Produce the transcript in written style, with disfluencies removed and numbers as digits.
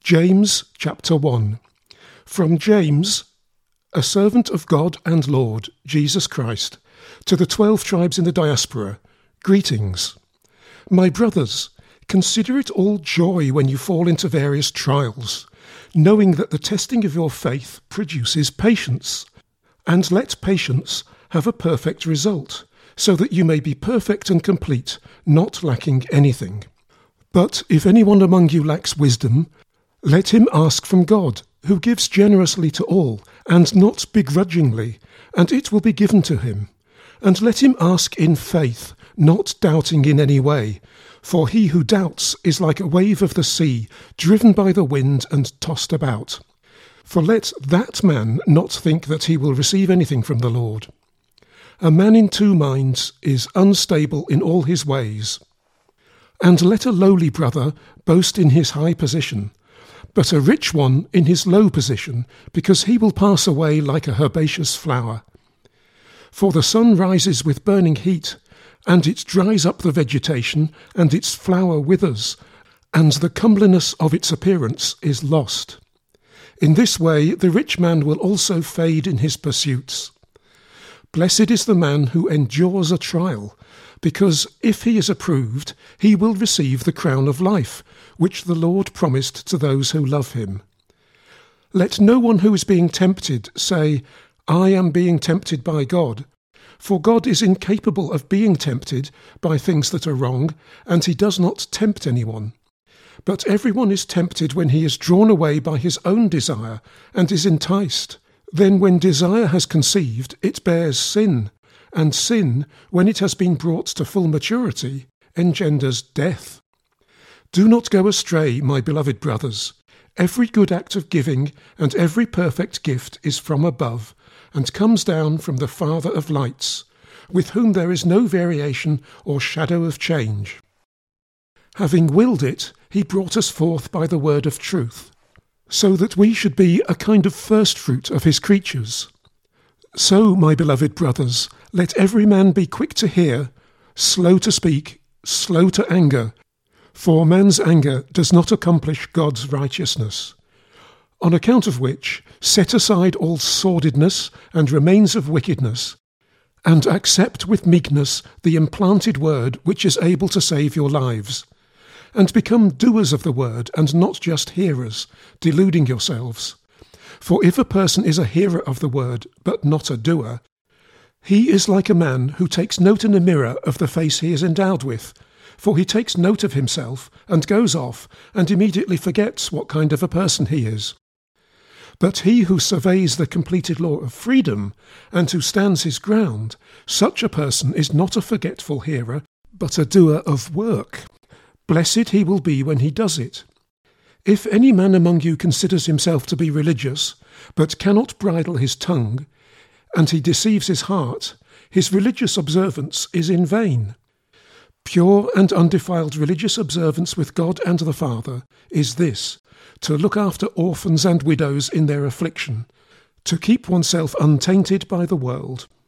James chapter 1. From James, a servant of God and Lord, Jesus Christ, to the 12 tribes in the diaspora, greetings. My brothers, consider it all joy when you fall into various trials, knowing that the testing of your faith produces patience. And let patience have a perfect result, so that you may be perfect and complete, not lacking anything. But if anyone among you lacks wisdom, let him ask from God, who gives generously to all, and not begrudgingly, and it will be given to him. And let him ask in faith, not doubting in any way. For he who doubts is like a wave of the sea, driven by the wind and tossed about. For let that man not think that he will receive anything from the Lord. A man in 2 minds is unstable in all his ways. And let a lowly brother boast in his high position, but a rich one in his low position, because he will pass away like a herbaceous flower. For the sun rises with burning heat, and it dries up the vegetation, and its flower withers, and the comeliness of its appearance is lost. In this way the rich man will also fade in his pursuits. Blessed is the man who endures a trial, because if he is approved, he will receive the crown of life, which the Lord promised to those who love him. Let no one who is being tempted say, I am being tempted by God. For God is incapable of being tempted by things that are wrong, and he does not tempt anyone. But everyone is tempted when he is drawn away by his own desire, and is enticed. Then when desire has conceived, it bears sin. And sin, when it has been brought to full maturity, engenders death. Do not go astray, my beloved brothers. Every good act of giving and every perfect gift is from above, and comes down from the Father of lights, with whom there is no variation or shadow of change. Having willed it, he brought us forth by the word of truth, so that we should be a kind of firstfruit of his creatures. So, my beloved brothers, let every man be quick to hear, slow to speak, slow to anger, for man's anger does not accomplish God's righteousness. On account of which, set aside all sordidness and remains of wickedness, and accept with meekness the implanted word which is able to save your lives. And become doers of the word, and not just hearers, deluding yourselves. For if a person is a hearer of the word, but not a doer, he is like a man who takes note in a mirror of the face he is endowed with. For he takes note of himself, and goes off, and immediately forgets what kind of a person he is. But he who surveys the completed law of freedom, and who stands his ground, such a person is not a forgetful hearer, but a doer of work. Blessed he will be when he does it. If any man among you considers himself to be religious, but cannot bridle his tongue, and he deceives his heart, his religious observance is in vain. Pure and undefiled religious observance with God and the Father is this, to look after orphans and widows in their affliction, to keep oneself untainted by the world.